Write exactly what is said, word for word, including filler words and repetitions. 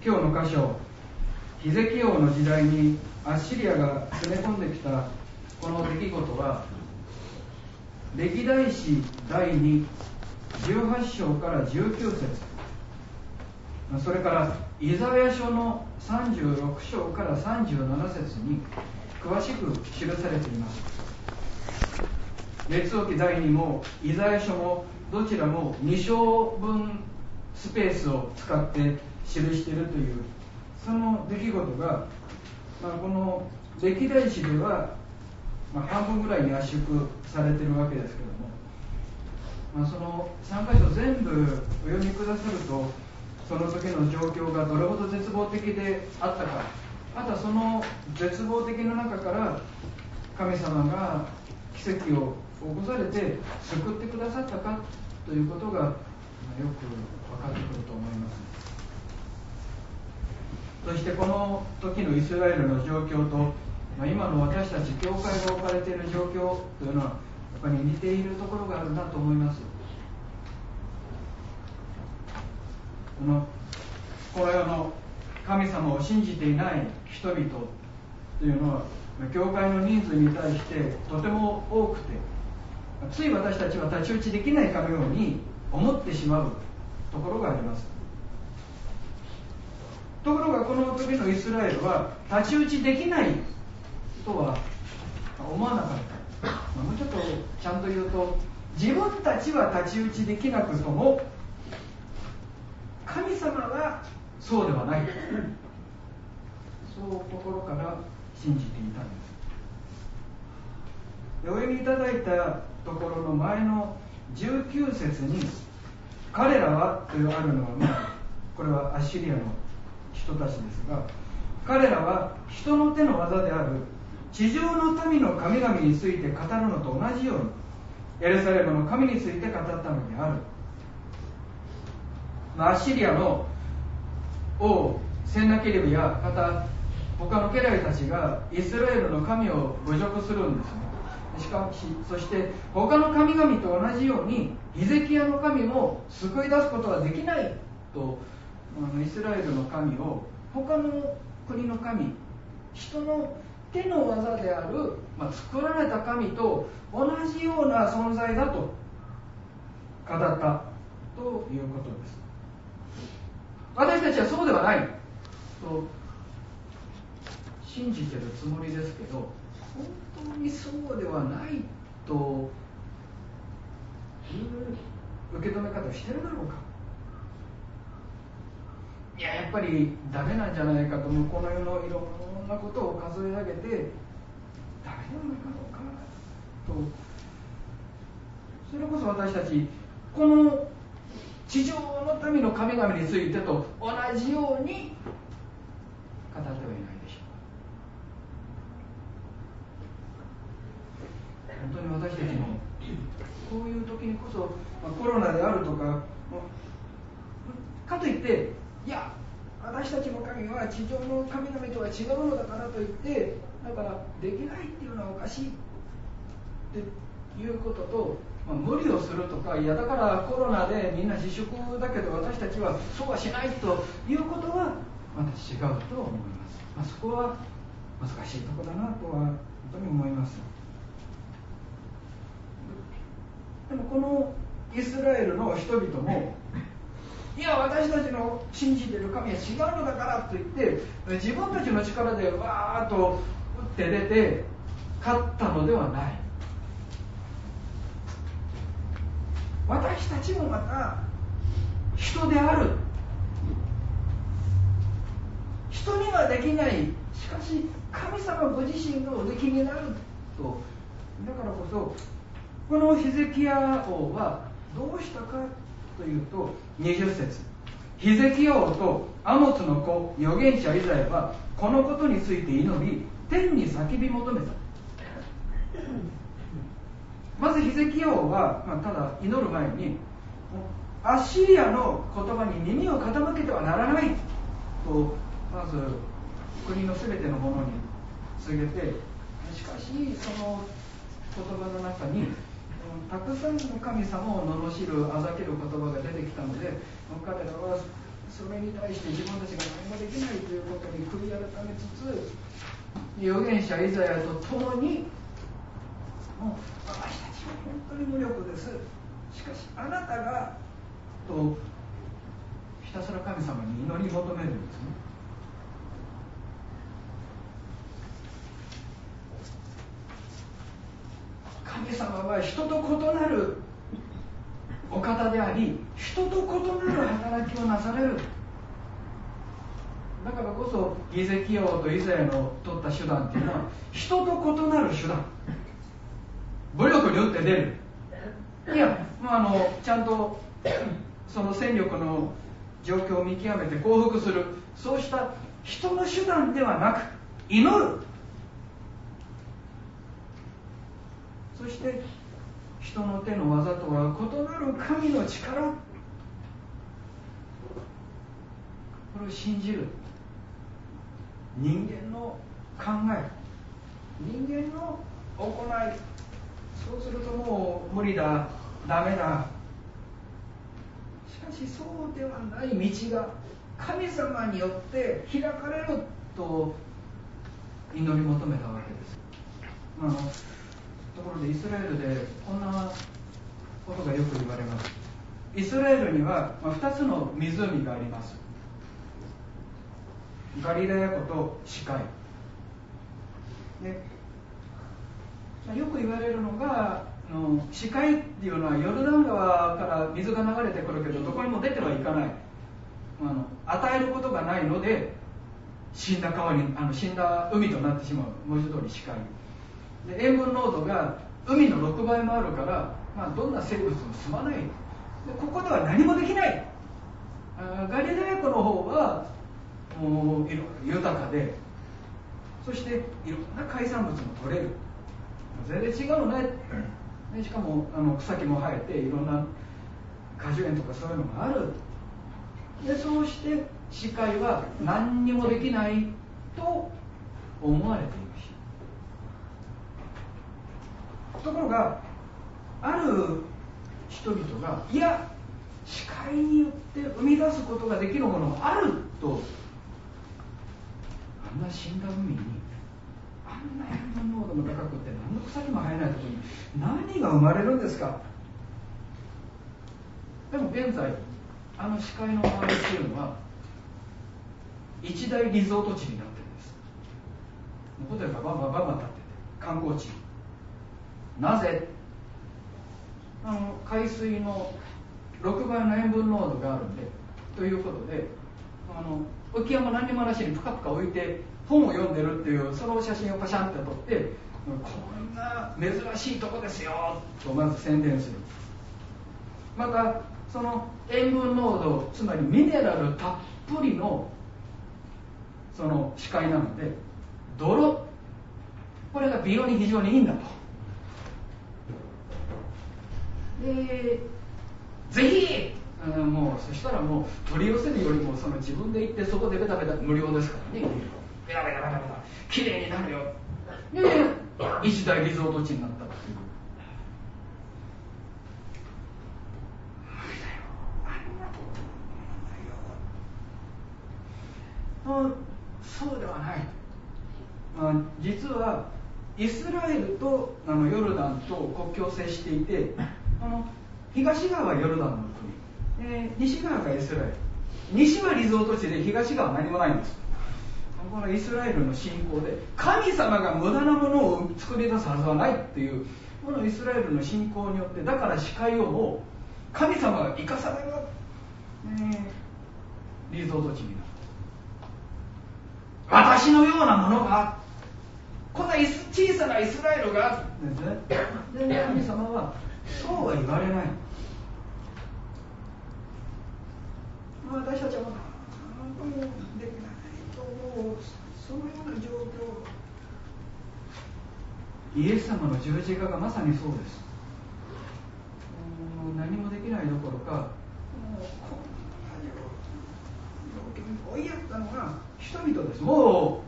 今日の箇所、ヒゼキヤ王の時代にアッシリアが攻め込んできたこの出来事は、歴代史だいにじゅうはち章からじゅうきゅう節、それからイザヤ書のさんじゅうろく章からさんじゅうなな節に詳しく記されています。列王記だいにもイザヤ書もどちらもに章分スペースを使って記しているというその出来事が、まあ、この歴代史では、まあ、半分ぐらいに圧縮されているわけですけども、まあ、そのさん箇所全部お読みくださると、その時の状況がどれほど絶望的であったか、またその絶望的な中から神様が奇跡を起こされて救ってくださったかということがよく分かってくると思います。そしてこの時のイスラエルの状況と、まあ、今の私たち教会が置かれている状況というのはやっぱり似ているところがあるなと思います。このこの世の神様を信じていない人々というのは、教会の人数に対してとても多くて、つい私たちは太刀打ちできないかのように思ってしまうところがあります。ところがこの時のイスラエルは太刀打ちできないとは思わなかった。もうちょっとちゃんと言うと、自分たちは太刀打ちできなくとも神様はそうではない、そう心から信じていたんです。で、お読みいただいたところの前のじゅうきゅう節に彼らはというあるのは、まあ、これはアッシリアの人たちですが、彼らは人の手の技である地上の民の神々について語るのと同じようにエルサレムの神について語ったのである。アッシリアの王センナケリブやまた他の家来たちがイスラエルの神を侮辱するんですね。しかしそして他の神々と同じようにヒゼキヤの神も救い出すことはできないと、イスラエルの神を他の国の神、人の手の技である、まあ、作られた神と同じような存在だと語ったということです。私たちはそうではないと信じているつもりですけど、本当にそうではないという受け止め方をしているだろうか。いや、やっぱりダメなんじゃないかと、この世のいろんなことを数え上げてダメなのかどうかと、それこそ私たちこの地上の民の神々についてと同じように語ってはいないでしょうか。本当に私たちもこういう時にこそ、まあ、コロナであるとかかといって、いや私たちの神は地上の神々とは違うのだからといって、だからできないっていうのはおかしいっていうことと、まあ、無理をするとか、いやだからコロナでみんな自粛だけど私たちはそうはしないということはまた違うと思います。まあ、そこは難しいところだなとは本当に思います。でもこのイスラエルの人々も、いや私たちの信じている神は違うのだからといって自分たちの力でわーっと打って出て勝ったのではない。私たちもまた人である。人にはできない、しかし神様ご自身がおできになると。だからこそこのヒゼキヤ王はどうしたかというと、にじゅう節、ヒゼキヤ王とアモツの子預言者イザヤはこのことについて祈り天に叫び求めた。まずヒゼキヤ王は、まあ、ただ祈る前にアッシリアの言葉に耳を傾けてはならないと、まず国のすべてのものに告げて、しかしその言葉の中にたくさんの神様を罵るあざける言葉が出てきたので、彼らはそれに対して自分たちが何もできないということに悔い改めつつ、預言者イザヤと共に、もう私たちは本当に無力です、しかしあなたがとひたすら神様に祈り求めるんですね。神様は人と異なるお方であり、人と異なる働きをなされる。だからこそギゼキヤ王とイザヤの取った手段っていうのは人と異なる手段、武力に打って出る、いや、まあ、あのちゃんとその戦力の状況を見極めて降伏する、そうした人の手段ではなく祈る、そして人の手の技とは異なる神の力、これを信じる。人間の考え、人間の行い、そうするともう無理だ、ダメだ。しかしそうではない道が神様によって開かれると祈り求めたわけです。あのところでイスラエルでこんなことがよく言われます。イスラエルにはふたつの湖があります。ガリラヤ湖とシカイで、よく言われるのが、あのシカイっていうのはヨルダン川から水が流れてくるけどどこにも出てはいかない、あの与えることがないので死んだ川に、あの死んだ海となってしまう。文字通りシカイで、塩分濃度が海のろくばいもあるから、まあ、どんな生物も住まない。でここでは何もできない。あガリラヤ湖の方はもういろいろ豊かで、そしていろんな海産物も取れる。全然違うね。でしかもあの草木も生えていろんな果樹園とかそういうのがある。でそうして視界は何にもできないと思われているし、ところがある人々が、いや視界によって生み出すことができるものがあると、あんな死んだ海にあんな塩分濃度も高くて何の草木も生えないところに何が生まれるんですか。でも現在あの視界の周りっていうのは一大リゾート地になってるんです。ホテルがバンバンバンバン建ってて観光地。なぜ？あの海水のろくばいの塩分濃度があるんでということで、あの浮き輪も何にもなしにプカプカ置いて本を読んでるっていうその写真をパシャンって撮って、こんな珍しいとこですよとまず宣伝する。またその塩分濃度、つまりミネラルたっぷりのその視界なので泥、これが美容に非常にいいんだと。でぜひ、うん、もうそしたらもう取り寄せるよりもその自分で行ってそこでベタベタ無料ですからね、ベタベタベタベタきれいになるよ。で一大リゾート地になったっていう。うん、そうではない、まあ、実はイスラエルとあのヨルダンと国境を接していて、あの東側はヨルダンの国、えー、西側がイスラエル。西はリゾート地で東側は何もないんです。このイスラエルの信仰で神様が無駄なものを作り出すはずはないっていうこのイスラエルの信仰によって、だから視界をも神様が生かされる、えー、リゾート地になる。私のようなものが、こんな小さなイスラエルがですね。で神様はそうは言われない。私たちは何ともできないと思う、そのような状況。イエス様の十字架がまさにそうです。もう何もできないどころか、もうこんな状況に追いやったのが人々です。も